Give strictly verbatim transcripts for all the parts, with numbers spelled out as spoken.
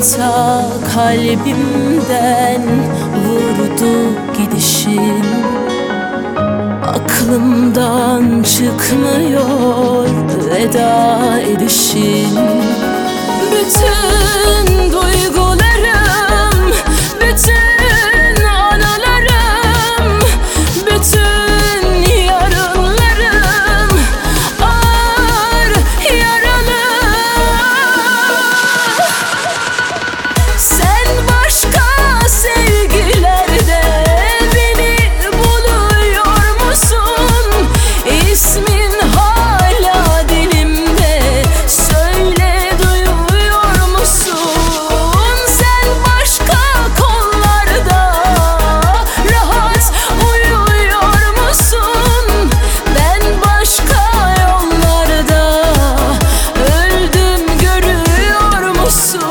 ta kalbimden vurdu gidişin. Aklımdan çıkmıyor veda edişin. Bütün duygularım, bütün anılarım, bütün yarınlarım ağır yaralı. Sen başka sevgilerde beni buluyor musun? İsmin hala dilimde, söyle duyuyor musun? Sen başka kollarda rahat uyuyor musun? Ben başka yollarda öldüm görüyor musun?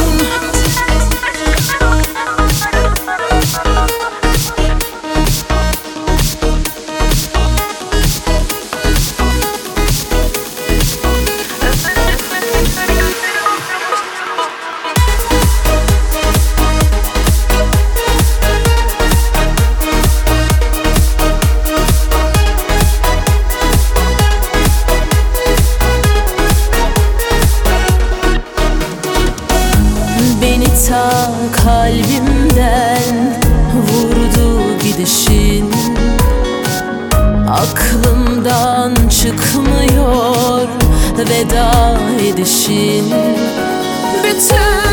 Beni ta kalbimden vurdu gidişin. Aklımdan çıkmıyor veda edişin. Bütün